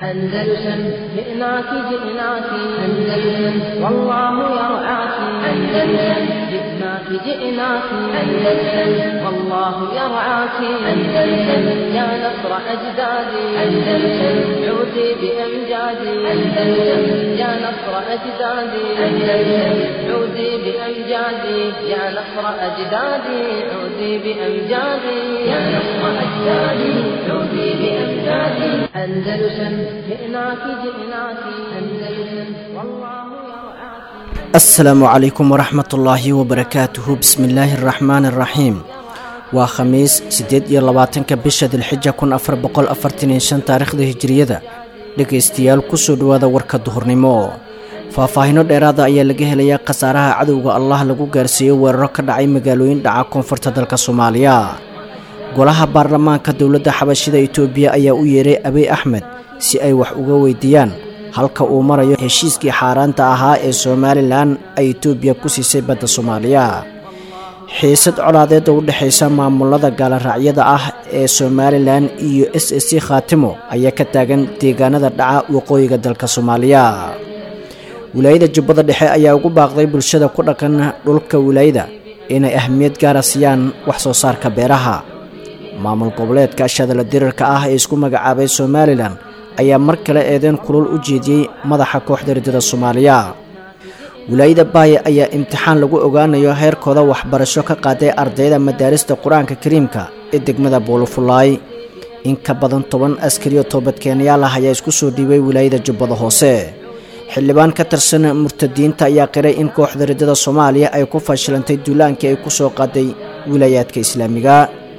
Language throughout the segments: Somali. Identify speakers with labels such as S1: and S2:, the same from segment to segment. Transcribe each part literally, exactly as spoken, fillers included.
S1: أندلسن جئناك جئناك أندلسن والله يرعاك أندلسن جئناك جئناك أندلسن والله يرعاك أندلسن يا نصر أجدادي أندلسن عودي بأمجادي أندلسن يا نصر أجدادي أندلسن عودي بأمجادي يا نصر أجدادي عودي بأمجادي يا نصر أجدادي عودي بأمجادي أندلسن جئناك جئناك أندلسن والله يرعاك.
S2: السلام عليكم ورحمة الله وبركاته. بسم الله الرحمن الرحيم. وخميس سديد يلواتن كبشة الحجة كن أفر بقول أفرتين شن تاريخ ده هجرية لك استيال كسود وذا ورك الظهر نمو فافاهنو الإرادة أي لقيه ليا قصارها عدو الله لقو قرسيو والركض عي مقالوين دعاكم فرتدلك الصوماليا golaha baarlamaanka dawladda xabashida Itoobiya ayaa u yeeray Abiy Ahmed si ay wax uga weydiiyaan halka uu marayo heshiiskii xaaraanta ahaa ee Somaliland ay Itoobiya ku siisay badda Soomaaliya. xiisad colaadeed oo u dhaxaysa maamulada gaala raacyada ah ee Somaliland iyo S S C Khaatimo ayaa ka taagan deegaanada dhaca waqooyiga dalka Soomaaliya. wilaayada Jubbada Dhexe ayaa ugu baaqday bulshada ku dhaqan dhulka wilaayada inay ahmiyad gaar ah siiyaan wax soo saarka beeraha. maamul goboleedka shadala dirarka ah ee isku magacaabay Somaliland ayaa mar kale eedeen kulul u jeediyay madaxa kooxda ridada Soomaaliya. wilaayada Baay ayaa imtixaan lagu ogaanayo heerkooda waxbarasho ka qaaday ardayda madaarista Quraanka Kariimka ee degmada Boolofulaay. in ka badan toban askari oo toobadkeenayaal ah ayaa isku soo dhiibay wilaayada Jubbada Hoose. xildhibaan ka tirsan murtadiinta ayaa qiray in kooxda ridada Soomaaliya ay ku fashilantay duulaankii ay ku soo qaaday wilaayadka Islaamiga.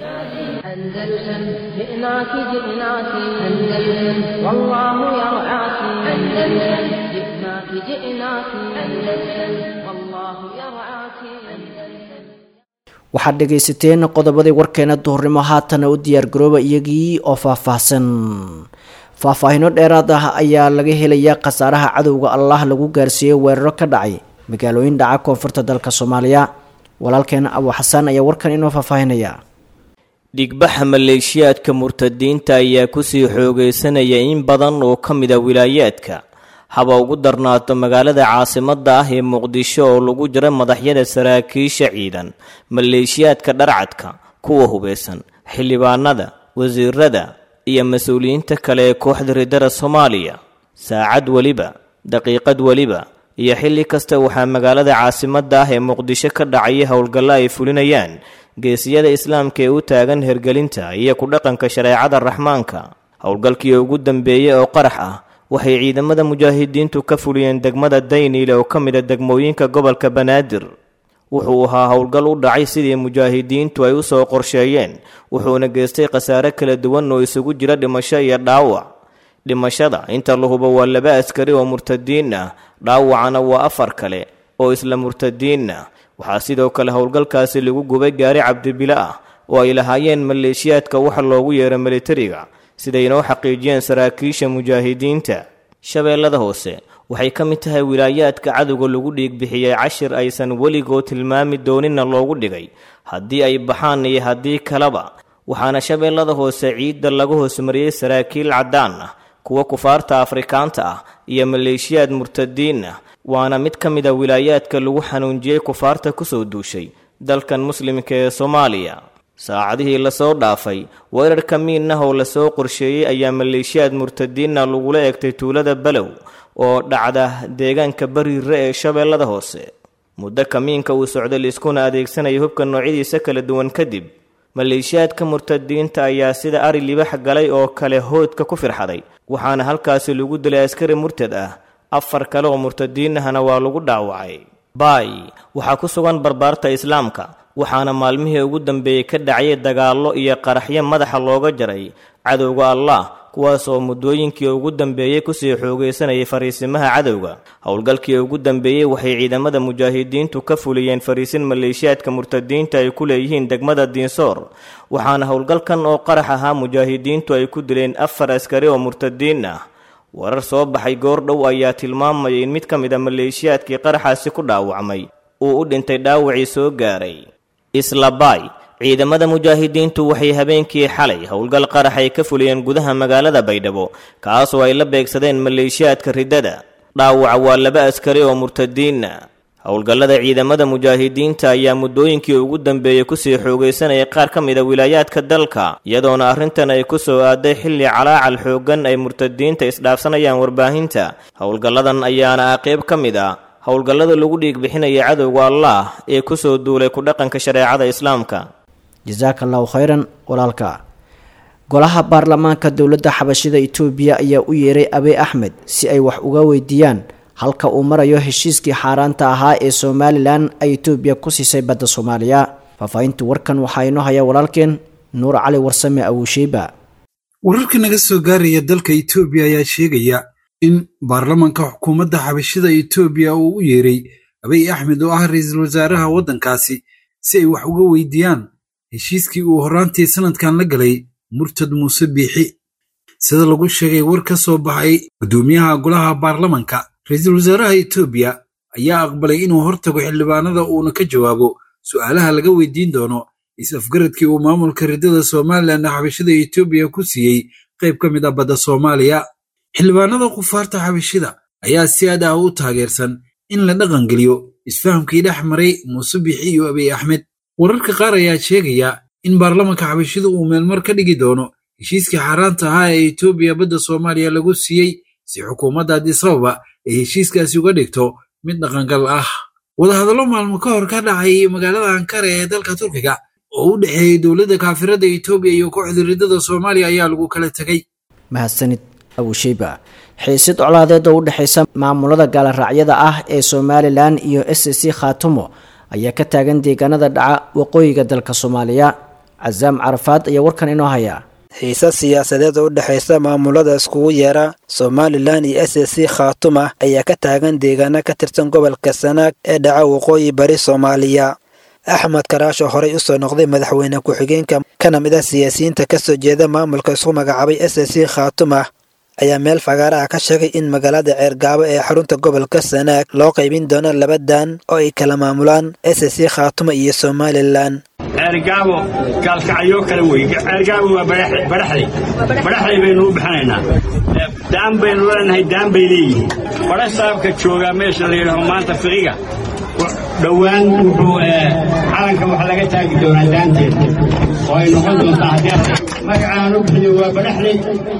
S1: أندلسن جئناك جئناك أندلسن والله يرعاك أندلسن جئناك جئناك أندلسن والله يرعاك أندلسن.
S2: waxaad dhagaysateen qodobadii warkeena duhurnimo haatan u diyaar garooba iyagii oo faahfaahsan. faahfaahino dheeraad ah ayaa laga helayaa qasaaraha cadowga Allah lagu gaarsiiyay weeraro ka dhacay magaalooyin dhaca koonfurta dalka Soomaaliya. walaalkeena Abu Xasan ayaa warkan inoo faahfaahinaya.
S3: dhigbaxa maleeshiyaadka murtadiinta ayaa kusii xoogeysanaya in badan oo ka mid ah wilaayaadka haba ugu darnaato magaalada caasimadda ah ee Muqdisho oo lagu jira madaxyada saraakiisha ciidan maleeshiyaadka dharcadka kuwa hubeysan xildhibaanada wasiirada iyo mas'uuliyiinta kale ee kooxda ridada Soomaaliya. saacad waliba daqiiqad waliba iyo xilli kasta waxaa magaalada caasimadda ah ee Muqdisho ka dhacay howlgalla ay fulinayaan geesiyada islaamka ee u taagan hergelinta iyo ku dhaqanka shareecada Raxmaanka. howlgalkii ugu dambeeyay oo qarax ah waxay ciidamada mujaahidiintu ka fuliyeen degmada Daynile oo ka mid ah degmooyinka gobolka Banaadir. wuxuu ahaa howlgal u dhacay sidii mujaahidiintu ay u soo qorsheeyeen wuxuuna geystay khasaare kala duwan oo isugu jira dhimasho iyo dhaawac. dhimashada inta la hubo waa laba askari oo murtadiin ah, dhaawacana waa afar kale oo isla murtadiin ah. waxaa sidoo kale howlgalkaasi lagu gubay gaari cabdibile ah oo ay lahaayeen maleeshiyaadka waxa loogu yeero militariga siday inoo xaqiijiyeen saraakiisha mujaahidiinta. shabeellada hoose waxay ka mid tahay wilaayaadka cadowga lagu dhiig bixiyay cashir aysan weligood tilmaami doonina loogu dhigay haddii ay baxaan iyo haddii kaleba. waxaana shabeellada hoose ciidda lagu hoosmariyey saraakiil caddaan ah, kuwa kufaarta Afrikaanta ah iyo maleeshiyaad murtadiin ah. waana mid ka mid ah wilaayaadka lagu xanuunjiyay kufaarta ku soo duushay dalkan muslimka ee Soomaaliya. saacadihii la soo dhaafay weerar kamiin ah oo la soo qorsheeyay ayaa maleeshiyaad murtadiin ah lagula eegtay tuulada Balow oo dhacda deegaanka Bariire ee shabeellada hoose. muddo kamiinka uu socday liskuna adeegsanay hubka noocyadiisa kala duwan kadib maleeshiyaadka murtadiinta ayaa sida ari libax galay oo kale hoodka ku firxaday waxaana halkaasi lagu dilay askari murtad ah. afar kale oo murtadiin ahna waa lagu dhaawacay. Baay waxaa ku sugan barbaarta islaamka waxaana maalmihii ugu dambeeyay ka dhacay dagaallo iyo qaraxyo madaxa looga jaray cadowga Allah kuwaas oo muddooyinkii ugu dambeeyay ku sii xoogeysanayay fariisimaha cadowga. howlgalkii ugu dambeeyay waxay ciidamada mujaahidiintu ka fuliyeen fariisin maleeshiyaadka murtadiinta ay ku leeyihiin degmada Diinsoor. waxaana howlgalkan oo qarax ahaa mujaahidiintu ay ku dileen afar askari oo murtadiin ah. warar soo baxay goor dhow ayaa tilmaamaya in mid ka mid ah maleeshiyaadkii qaraxaasi ku dhaawacmay uu u dhintay dhaawacii soo gaaray. isla Baay ciidamada mujaahidiintu waxay habeenkii xalay howlgal qarax ay ka fuliyeen gudaha magaalada Baydhabo kaasoo ay la beegsadeen maleeshiyaadka riddada dhaawaca waa laba askari oo murtadiin howlgallada ciidamada mujaahidiinta ayaa muddooyinkii ugu dambeeyay ku sii xoogaysanayay qaar ka mid ah wilaayaadka dalka iyadoona arrintan ay ku soo aaday xilli calaacal xoogan ay murtadiinta isdhaafsanayaan warbaahinta howlgalladan ayaana qayb ka mid ah howlgallada lagu dhiig bixinaya cadowga Allah ee ku soo duulay ku dhaqanka shareecada islaamka
S2: jazaakallahu khayran walaalka golaha baarlamaanka dowladda xabashida Itoobiya ayaa u yeeray Abiy Ahmed si ay wax uga weydiiyaan halka uu marayo heshiiskii xaaraanta ahaa ee Somaliland ay Itoobiya ku siisay badda Soomaaliya faafahinta warkan waxaa inoo haya walaalkeen Nuur Cali Warsame Awushayba
S4: wararka naga soo gaaraya dalka Itoobiya ayaa sheegaya in baarlamaanka xukuumadda xabashida Itoobiya uu u yeeray Abiy Ahmed oo ah ra'iisul wasaaraha waddankaasi si ay wax uga weydiiyaan heshiiskii uu horaantii sanadkan la galay Murtad Muuse Biixi sida lagu sheegay war ka soo baxay gudoomiyaha golaha baarlamaanka ra'iisul wasaaraha Itoobiya ayaa aqbalay inuu hortago xildhibaanada uuna ka jawaabo su'aalaha laga weydiin doono is-afgaradkii uu maamulka riddada Somaliland xabashida Itoobiya ku siiyay qayb ka mid ah badda Soomaaliya xildhibaanada qufaarta xabashida ayaa si aad ah u taageersan in la dhaqan geliyo isfahamkii dhex maray Muuse Biixi iyo Abiy Ahmed wararka qaar ayaa sheegaya in baarlamaanka xabashida uu meelmar ka dhigi doono heshiiskii xaaraanta ahaa ee Itoobiya badda Soomaaliya lagu siiyay si xukuumadda Addis Ababa ay heshiiskaasi uga dhigto mid dhaqangal ah wadahadallo maalmo ka hor ka dhacay magaalada Ankara ee dalka Turkiga oo u dhaxeeyay dowladda kaafirada Itoobiya iyo kooxda riddada Soomaaliya ayaa lagu kala tagay
S2: mahadsanid Awushayba xiisad colaadeed oo u dhaxaysa maamulada gaala raacyada ah ee Somaliland iyo S C Khaatumo ayaa ka taagan deegaanada dhaca waqooyiga dalka Soomaaliya Azam Carafaad ayaa warkan inoo haya
S5: xiisad siyaasadeed oo u dhaxaysa maamulada iskugu yeera Somaliland iyo S C Khaatumo ayaa ka taagan deegaana ka tirsan gobolka Sanaag ee dhaca waqooyi bari Soomaaliya Axmed Karaash oo horey u soo noqday madaxweyne ku-xigeenka kana mid ah siyaasiyiinta ka soo jeeda maamulka isku magacaabay S C Khaatumo ayaa meel fagaaraha ka sheegay in magaalada Ceergaabo ee xarunta gobolka Sanaag loo qaybin doono laba daan oo ay kala maamulaan S C Khaatumo iyo Somaliland
S6: Ceergaabo kalkacayo kala weey Ceergaabo waa baraxley baraxley baraxley baynu u bixinaynaa daan baynu leenahay daan bay leeyihiin warasaabka jooga meesha la yiraahdo maanta firiga dhawaan wuxuu calanka waxa laga taagi doonaa daanteed oo ay noqon doontaa hadii magacaanu bixiyo waa baraxley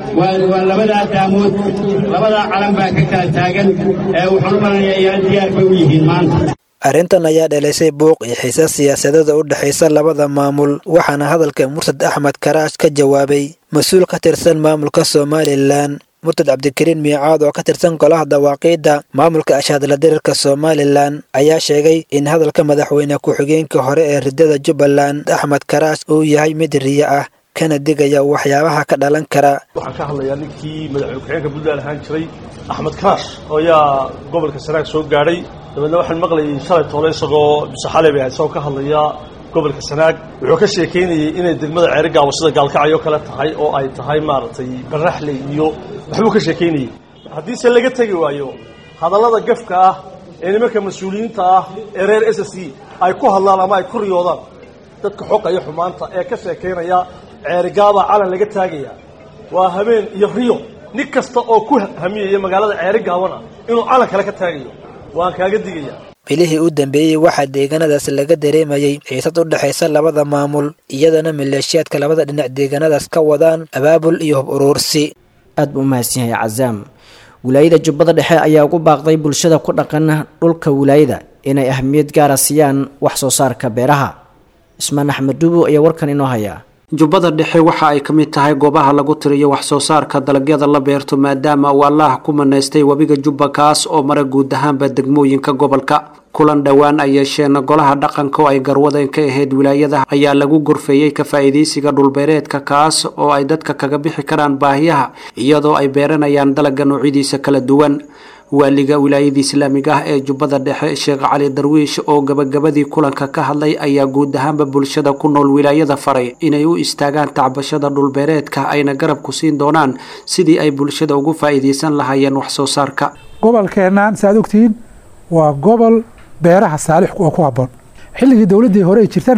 S6: waa labada daamood labada calan baa ka kala taagan ee wuxuu maranayaa diyaar bay u yihiin maanta
S5: arrintan ayaa dhaleysay buuq iyo xiisad siyaasadeed oo u dhaxaysa labada maamul waxaana hadalka Murtad Axmed Karaash ka jawaabay mas'uul ka tirsan maamulka Somaliland Murtad Cabdikariin Miicaad oo ka tirsan golaha dawaaqiida maamulka Ashaadla Diriirka Somaliland ayaa sheegay in hadalka madaxweyne ku-xigeenka hore ee riddada Jubbaland Axmed Karaash uu yahay mid riya ah kana digaya waxyaabaha ka dhalan kara
S7: waxaan ka hadlayaa ninkii madaxweyne ku-xigeenka Puntland ahaan jiray Axmed Karaash oo yaa gobolka Sanaag soo gaaray dabadna waxaan maqlayay shalay toole isagoo bisaxalay bay soo ka hadlaya gobolka Sanaag wuxuu ka sheekeynayay inay degmada Ceergaabo sida gaalkacyo kala tahay oo ay tahay maartay baraxley iyo waxbuu ka sheekeynayay haddii se laga tagi waayo hadallada gafka ah ee nimanka mas'uuliyiinta ah ee reer S C ay ku hadlaan ama ay ku riyoodaan dadka xoqa iyo xumaanta ee ka sheekeynaya Ceergaabo calan laga taagaya waa habeen iyo riyo nin kasta oo ku hamiyay magaalada Ceergaabona inuu calan kale ka taagayo waan kaaga digaya
S5: bilihii u dambeeyay waxa deegaanadaas laga dareemayay xiisad u dhaxaysa labada maamul iyadana maleeshiyaadka labada dhinac deegaanadaas ka wadaan abaabul iyo hub urursi
S2: aad buu mahadsan yahay Azam wilaayada Jubbada Dhexe ayaa ugu baaqday bulshada ku dhaqan dhulka wilaayada inay ahmiyad gaar ah siiyaan wax soo saarka beeraha Ismaan Axmed Duubo ayaa warkan inoo haya
S8: Jubbada Dhexe waxa ay kamid tahay goobaha lagu tiriyo wax soo saarka dalagyada la beerto maadaama uu Allah ku maneystay wabiga Jubba kaas oo mara guud ahaanba degmooyinka gobolka kulan dhawaan ay yeesheen golaha dhaqanka oo ay garwadeen ka ahayd wilaayada ayaa lagu gorfeeyay ka faa'iideysiga dhulbeereedka kaas oo ay dadka kaga bixi karaan baahiyaha iyadoo ay beeranayaan dalagga noocyadiisa kala duwan waaliga wilaayada islaamiga ah ee Jubbada Dhexe Sheekh Cali Darwiish oo gabagabadii kulanka ka hadlay ayaa guud ahaanba bulshada ku nool wilaayada faray inay u istaagaan tacbashada dhulbeereedka ayna garab ku siin doonaan sidii ay bulshada ugu faa'iideysan lahaayeen wax soo saarka
S9: gobolkeenan saad ogtiin waa gobol beeraha saalix oo ku haboon xilligii dawladii hore jirtana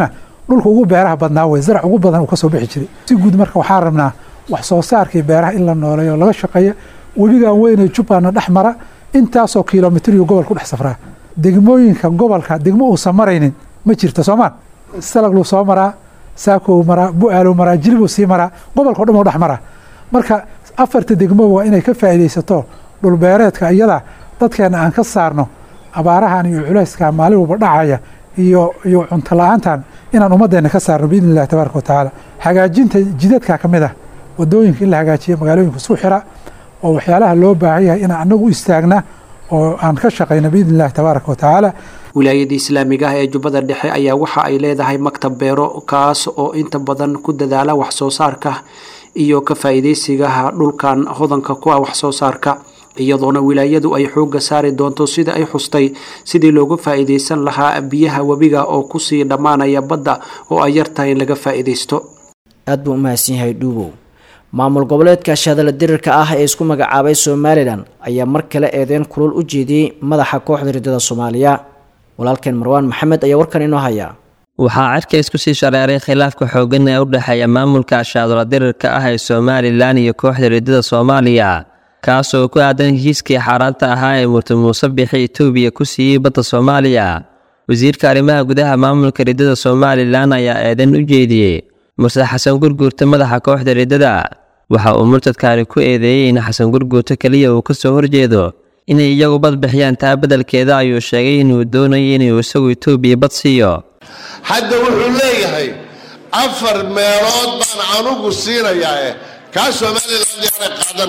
S9: dhulka ugu beeraha badnaa way zarac ugu badan uu ka soo bixi jiray si guud marka waxaan rabnaa wax soo saarkii beeraha in la nooleeyo laga shaqeeyo webigan weynee jubbaana dhex mara intaasoo kilomitriyo gobol ku dhex safraa degmooyinka gobolka degmo uusan maraynin ma jirto soomaan salagluu soo maraa saakow maraa bu-aalow maraa jilibuu sii maraa gobolkao dhan oo dhex maraa marka afarta degmo waa inay ka faa'iidaysato dhulbeereedka iyada dadkeena aan ka saarno abaarahan iyo culayska maalin walba dhacaya iyo iyo cunto la-aantan inaan ummaddeena ka saarno biidni illahi tabaaraka watacaala hagaajinta jidadka ka mid ah wadooyinka in la hagaajiyo magaalooyinka isku xira oo waxyaalaha loo baahan yahay inaan anagu u istaagna oo aan ka shaqayno biidni illahi tabaaraka watacaala
S8: wilaayada islaamiga ah ee jubbada dhexe ayaa waxa ay leedahay maktab beero kaas oo inta badan ku dadaala wax soo saarka iyo ka faa'iidaysigaha dhulkan hodanka ku ah wax soo saarka iyadoona wilaayadu ay xoogga saari doonto sida ay xustay sidii looga faa'iidaysan lahaa biyaha webiga oo kusii dhammaanaya badda oo ay yartahay in laga faa'iidaysto
S2: aad buu u mahadsan yahay dhuubow maamul goboleedka shadala dirirka ah ee isku magacaabay somalilan ayaa mar kale eedeyn kulul u jeediyey madaxa kooxda ridada soomaaliya walaalkeen marwaan maxamed ayaa warkan inoo haya
S10: waxaa cirka isku sii shareeray khilaafka xooggan ee u dhexeeya maamulka shadala dirirka ah ee somalilan iyo kooxda ridada soomaaliya kaasoo ku aadan heshiiskii xaaraanta ahaa ee murtad muuse bixi itoobiya ku siiyey badda soomaaliya wasiirka arrimaha gudaha maamulka ridada somalilan ayaa eedan u jeediyey murtad xasan gurguurta madaxa kooxda ridada waxa uu murtadkaani ku eedeeyey in xasan gurguurta keliya uu ka soo horjeedo inay iyagu bad bixiyaan taa beddelkeeda ayuu sheegay inuu doonayay inuu isagu itoobiya bad siiyo
S11: hadda wuxuu leeyahay afar meelood baan anugu siinayaa kaa somalilan yaana qaadan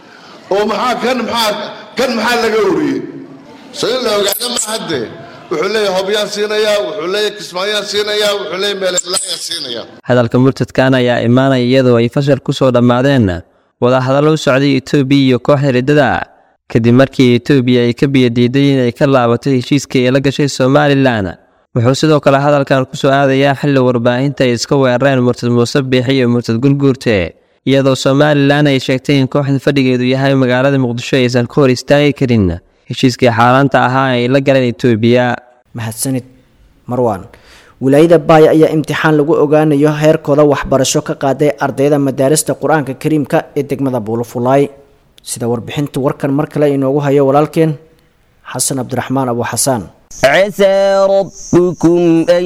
S11: oo maxaa kan maxaa kan maxaa laga wariyey soo in la ogaado ma hadde wuxuu leeyahay hobyaan siinayaa wuxuu leeyahay kismaayaan siinayaa wuxuu leeyahay meelalayaan siinayaa
S10: hadalka murtadkan ayaa imaanaya iyadoo ay fashal ku soo dhammaadeen wadahadallo u socday itoobiya iyo kooxda ridada kadib markii itoobiya ay ka biyadiiday inay ka laabato heshiiskii ay la gashay somalilan wuxuu sidoo kale hadalkan ku soo aadayaa xilli warbaahinta ay iska weerareen murtad muuse biixi iyo murtad gurguurte iyadoo somalilan ay sheegtay in kooxda fadhigeedu yahay magaalada muqdisho aysan ka hor istaagi karin heshiiskii xaaraanta ahaa ay la galeen itoobiya
S2: mahadsanid marwaan wilaayada baay ayaa imtixaan lagu ogaanayo heerkooda waxbarasho ka qaaday ardayda madaarista qur-aanka kariimka ee degmada buulafulaay sida warbixinta warkan mar kale inoogu hayo walaalkeen xasan cabdiraxmaan abu xasaan
S12: عسى ربكم أن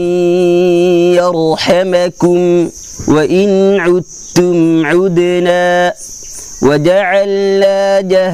S12: يرحمكم وإن عدتم عدنا وجعلنا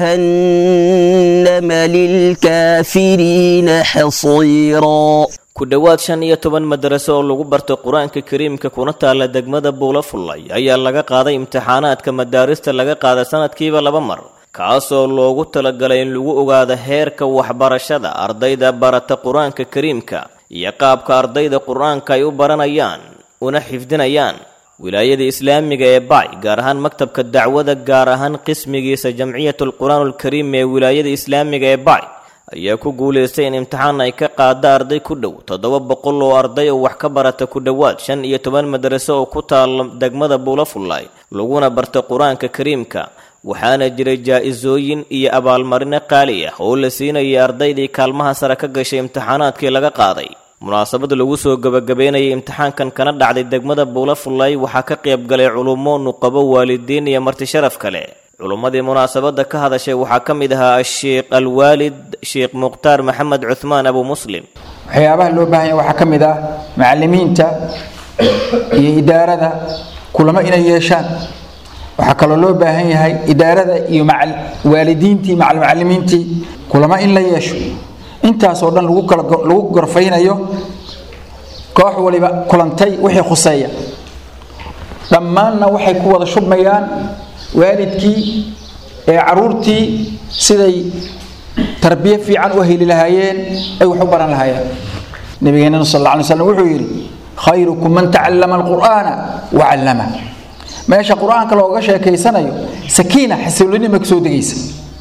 S12: جهنم للكافرين حصيرا
S3: ku dhowaad shan iyo toban madaraso oo lagu barto qur-aanka kariimka kuna taala degmada buulafulay ayaa laga qaaday imtixaanaadka madaarista laga qaada sanadkiiba laba mar kaasoo loogu talagalay in lagu ogaado heerka waxbarashada ardayda barata qur-aanka kariimka iyo qaabka ardayda qur-aanka ay u baranayaan una xifdinayaan wilaayada islaamiga ee baay gaar ahaan maktabka dacwada gaar ahaan qismigiisa jamciyatul qur-aanul kariim ee wilaayada islaamiga ee baay ayaa ku guuleystay in imtixaan ay ka qaada arday ku dhow toddoba boqol oo arday oo wax ka barata ku dhowaad shan iyo toban madaraso oo ku taala degmada buulafulay laguna barta qur-aanka kariimka waxaana jiray jaa-isooyin iyo abaalmarino qaali ah oo la siinayay ardaydii kaalmaha sare ka gashay imtixaanaadkii laga qaaday munaasabada lagu soo gabagabeynayay imtixaankan kana dhacday degmada buulafulay waxaa ka qayb galay culummo nuqabo waalidiin iyo marti sharaf kale culummadii munaasabada ka hadashay waxaa ka mid ahaa sheekh alwaalid sheekh mukhtaar maxamed cuthmaan abu muslim
S13: waxyaabaha loo baahan yahay waxaa ka mid ah macallimiinta iyo idaarada kulamo inay yeeshaan waxaa kaloo loo baahan yahay idaarada iyo waalidiintii macallimiintii kulamo in la yeesho intaasoo dhan lagu kala lagu gorfaynayo koox waliba kulantay wixii khuseeya dhammaanna waxay ku wada shubmayaan waalidkii ee caruurtii siday tarbiye fiican u heli lahaayeen ay wax u baran lahaayeen nabigeena sallallahu alayhi wasallam wuxuu yiri khayrukum man ta'allama alqur'ana wa 'allama meesha quraanka looga sheekeysanayo sakiina xasilooni ma kusoo degaysa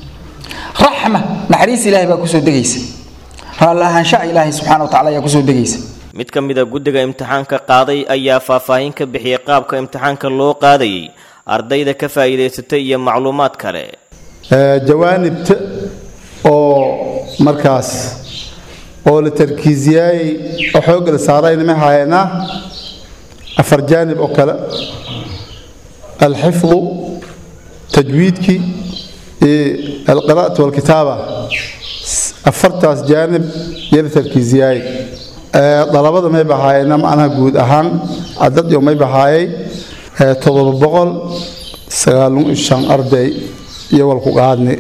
S13: raxma naxariis ilaahay baa kusoo degaysa raallah sha ilaahay subhanahu wa ta'ala ayaa kusoo degaysa
S3: mid ka mid ah guddiga imtixaanka qaaday ayaa faahfaahin ka bixiyay qaabka imtixaanka loo qaadayay ardayda ka faa'iideysatay iyo macluumaad kale
S14: jawaanibta oo markaas oo la tarkiisiyay oo xoog la saaray ma hayna afar jaanib oo kale alxifdu tajwiidkii iyo alqiraa'atu walkitaaba afartaas jaanib yada tarkiisiyaay dalabada may bahaayeen macnaha guud ahaan cadad iyo may bahaayay todoba boqol sagaalun iyo shan arday iyo walku qaadni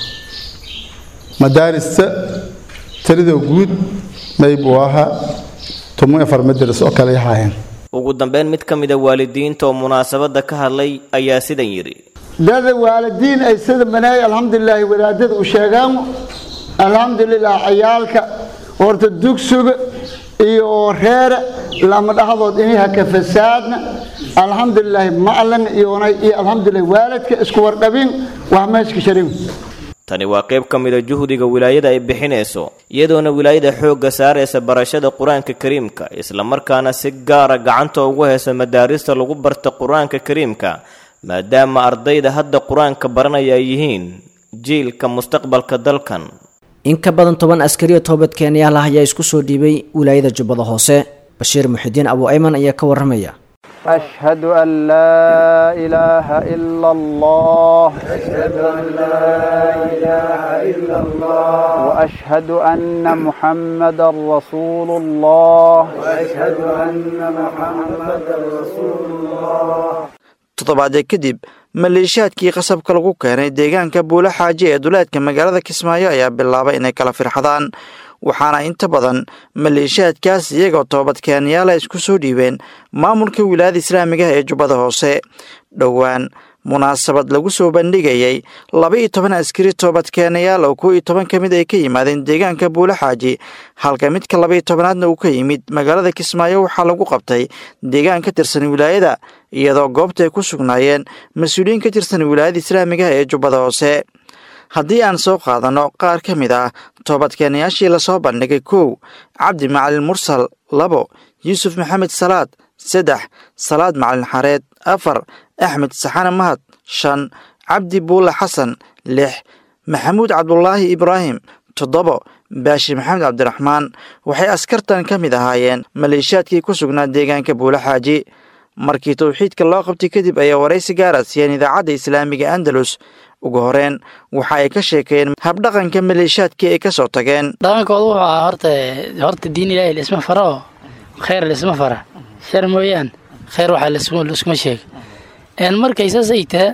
S14: madaarista tirada guud may buaha toban afar madras oo kale yahaayeen
S3: ugu dambeyn mid ka mid ah waalidiinta oo munaasabada ka hadlay ayaa sidan yiri
S15: dad waalidiin ay sida banay alxamdulillah wadaadada u sheegaan alxamdulillah ciyaalka horta dugsiga iyo reer lama dhaxdood inay ka fasaadna alxamdulillah macalin iyo onay iyo alxamdulillah waalidka isku wardhabin wax meeshka sharin
S3: tani waa qayb ka mid ah juhdiga wilaayada ay bixinayso iyadoona wilaayada xoogga saaraysa barashada qur-aanka kariimka isla markaana si gaara gacanta ugu haysa madaarista lagu barta qur-aanka kariimka maadaama ardayda hadda qur-aanka baranaya ay yihiin jiilka mustaqbalka dalkan
S2: in ka badan toban askari oo toobad keenyaal ah ayaa isku soo dhiibay wilaayada jubbada hoose bashiir muxidiin abu ayman ayaa ka waramaya
S16: أشهد أن لا إله إلا الله أشهد أن لا إله إلا الله وأشهد أن محمدا رسول الله وأشهد أن محمدا رسول الله
S17: toddobaadee kadib maleeshiyaadkii qasabka lagu keenay deegaanka buula xaaji ee duleedka magaalada kismaayo ayaa bilaabay inay kala firxadaan waxaana inta badan maleeshiyaadkaas iyagoo toobadkeenyaala isku soo dhiibeen maamulka wilaayada islaamiga ee jubbada hoose dhowaan munaasabad lagu soo bandhigayay laba iyo toban askari toobadkeenayaal oo kow iyo toban ka mid ay ka yimaadeen deegaanka buula xaaji halka midka laba iyo tobanaadna uu ka yimid magaalada kismaayo waxaa lagu qabtay deegaan ka tirsan wilaayada iyadoo goobta ay ku sugnaayeen mas-uuliyiin ka tirsan wilaayada islaamiga ee jubbada hoose haddii aan soo qaadanno qaar ka mid ah toobadkeenayaashii lasoo bandhigay kow cabdi macalin mursal labo yuusuf maxamed salaad saddex salaad macalin xareed afar axmed saxane mahad shan cabdi buulle xasan lix maxamuud cabdulaahi ibraahim toddobo baashi maxamed cabdiraxmaan waxay askartan ka mid ahaayeen maleeshiyaadkii ku sugnaa deegaanka buule xaaji markii towxiidka loo qabtay kadib ayaa waraysi gaara siiyeen idaacadda islaamiga andalus ugu horeen waxa ay ka sheekeen habdhaqanka maleeshiyaadkii ay ka soo tageen
S18: dhaqankoodu wuxuu ahaa horta horta diin ilaahay laisma fara oo khayr laisma fara shar mooyaan khayr waxaa laiskuma sheega een markay saas ay tahay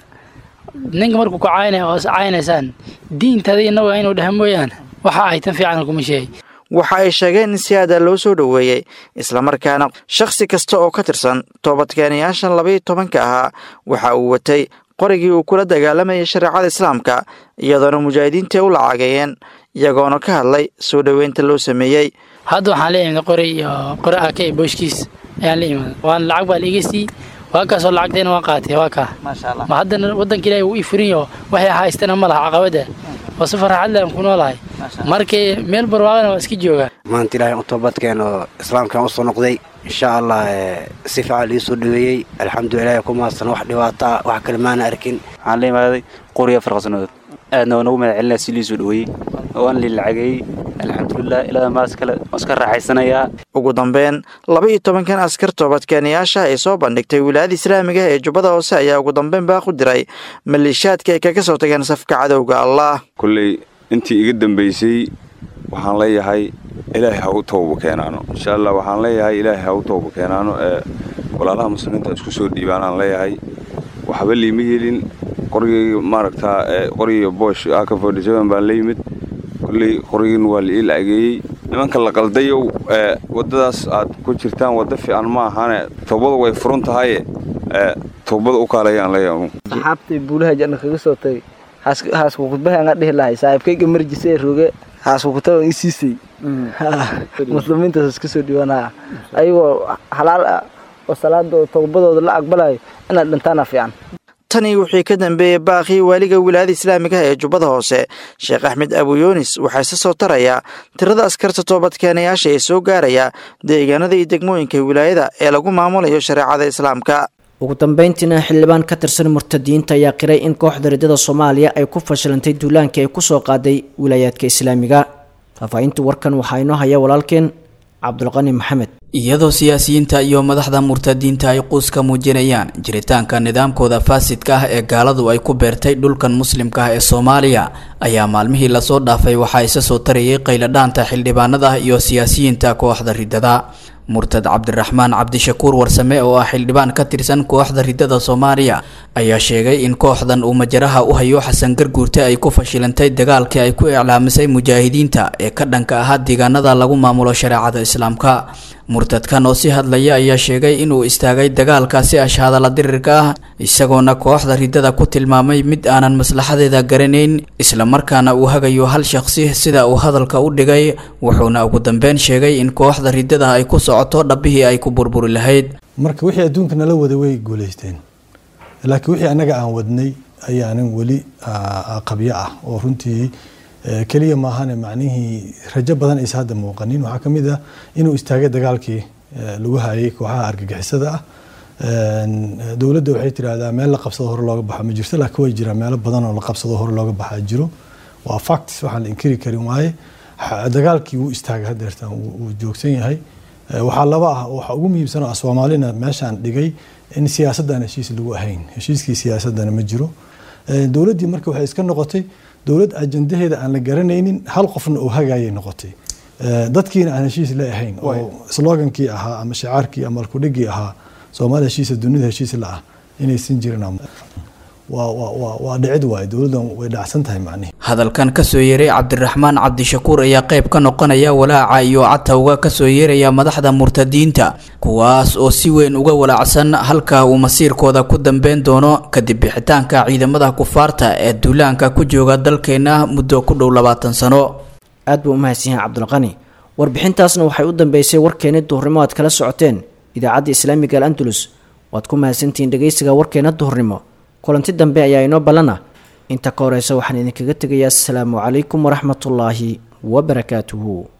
S18: ninka markuu ku caynaya oo caynaysaan diintaada innagu inuu dhaha mooyaan waxa ay tan fiican kuma sheegay
S17: waxa ay sheegeen in si aada loo soo dhoweeyey islamarkaana shakhsi kasta oo ka tirsan toobadkeenayaashan labaiyo tobanka ahaa waxa uu watay qorigii uu kula dagaalamayay shareecada islaamka iyadoona mujaahidiinta u lacagayeen iyagoona ka hadlay soo dhoweynta loo sameeyey
S18: hadda waxaan la imid qori iyo qori aka iyo booshkiis ayaan la imid waan lacag baa liiga sii waa kaasoo lacagteena waan qaatay waa kaa ma haddana waddanka ilaahay uu ii furinyo waxay haystana ma laha caqabada oo si farxad leh aan ku noolahay markii meel barwaaqana waa iska joogaa
S19: maanta ilaahay u toobadkeen oo islaamkan u soo noqday insha allah si fiican ii soo dhaweeyey alxamdulilah ku maadsan wax dhibaato ah wax kale maana arkin
S20: waxaan la imaaday qoriya farqasanood aadna waa nagu magacelinaa si lii soo dhaweeyey waan lii lacageeyey alxamdulilah ilaa maas kale iska raaxaysanayaa
S17: ugu dambeyn laba iyo tobankan askar toobadkeenayaasha ay soo bandhigtay wilaayada islaamiga ee jubbada hoose ayaa ugu dambeyn baa ku diray maleeshiyaadka ay kaga soo tageen safka cadowga allah
S21: kulley intii iga dambaysay waxaan leeyahay ilaahay ha u tooba keenaano insha allah waxaan leeyahay ilaahay ha u tooba keenaano ee walaalaha muslimiinta isku soo dhiibaanaan leeyahay waxba liima helin qorigii maaragtaa qoriga boosh aka forty seven baan la yimid kulley qorigiin waa la ii lacageeyey nimanka la qaldayow waddadaas aad ku jirtaan wadda fiican ma ahane toobada way furan tahaye toobada u kaalayaan leeyahay
S22: saxaabtii buulaha janna kaga soo tagay haasku khudbaha aan dhihi lahay saaxiibkayga marjisay roge haasku kutaba ii siisay muslimiintaas iska soo dhiwanaa ayagoo halaal ah oo salaada toobadooda la aqbalayo inaad dhintaana fiican
S17: tani wixii ka dambeeyey baaqii waaliga wilaayada islaamiga ee jubbada hoose sheekh axmed abu yunis waxaa isa soo tarayaa tirada askarta toobadkeenayaasha ee soo gaaraya deegaanada iyo degmooyinka wilaayada ee lagu maamulayo shareecada islaamka
S2: ugu dambeyntiina xildhibaan ka tirsan murtadiinta ayaa qiray in kooxda ridada soomaaliya ay ku fashilantay duulaankii ay ku soo qaaday wilaayaadka islaamiga faahfaahinta warkan waxaa inoo haya walaalkeen cabdulqani maxamed
S1: iyadoo siyaasiyiinta iyo madaxda murtadiinta ay quus ka muujinayaan jiritaanka nidaamkooda faasidka ah ee gaaladu ay ku beertay dhulkan muslimka ah ee Soomaaliya ayaa maalmihii la soo dhaafay waxa isa soo tarayay qayladhaanta xildhibaanada iyo siyaasiyiinta kooxda ridada murtad cabdiraxmaan cabdishakuur warsame oo ah xildhibaan ka tirsan kooxda ridada Soomaaliya ayaa sheegay in kooxdan uu majaraha u hayo Xasan Garguurte ay ku fashilantay dagaalkii ay ku iclaamisay mujaahidiinta ee ka dhanka ah deegaanada lagu maamulo shariicada Islaamka murtadkan oo si hadlaya ayaa sheegay inuu istaagay dagaalkaasi ashhaada la dirirka ah isagoona kooxda ridada ku tilmaamay mid aanan maslaxadeeda garanayn isla markaana uu hagayo hal shakhsi sida uu hadalka u dhigay wuxuuna ugu dambeyn sheegay in kooxda ridada ay ku socoto dhabihii ay ku burburi lahayd
S4: marka wixii adduunka nala wada way guuleysteen laakiin wixii anaga aan wadnay ayaanan weli qabyo ah oo runtii kaliya maahan macnihii rajo badan aysan hadda muuqanin waxaa ka mid ah inuu istaagay dagaalkii lagu hayay kooxaha argagixisada ah dowladda waxay tiraahdaa meel la qabsado hore looga baxo ma jirto laakiin way jiraan meelo badan oo la qabsado hore looga baxaa jiro waa facts waxaan la inkiri karin waaye dagaalkii wuu istaagay haddeertan wuu joogsan yahay waxaa laba ah waxa ugu muhiimsan oo Soomaalina meeshaan dhigay in siyaasaddan heshiis lagu ahayn heshiiskii siyaasaddan ma jiro dowladdii marka waxay iska noqotay dowlad ajandaheeda aan la garanaynin hal qofna oo hagaayay noqotay dadkiina aan heshiis la ahayn oo slogankii ahaa ama shicaarkii ama ku-dhigii ahaa Soomaali heshiis dunida heshiis la ah inaysan jirin waa waa waa dhicid waay dowladdan way dhacsan tahay macnaheedu
S1: hadalkan ka soo yeeray cabdiraxmaan cabdishakuur ayaa qayb ka noqonaya walaaca iyo catawga ka soo yeeraya madaxda murtadiinta kuwaas oo si weyn uga walaacsan halka uu masiirkooda ku dambeyn doono kadib bixitaanka ciidamada kufaarta ee duulaanka ku jooga dalkeena muddo ku dhow labaatan sano
S2: aad buu u mahadsan yahay cabdulqani warbixintaasna waxay u dambeysay warkeena duhurnimo aad kala socoteen idaacadda islaamiga al-andalus waad ku mahadsantihiin dhageysiga warkeena duhurnimo kulanti dambe ayaa inoo ballana inta ka horeysa waxaan idinkaga tegayaa asalaamu calaykum waraxmatullaahi wabarakaatuhu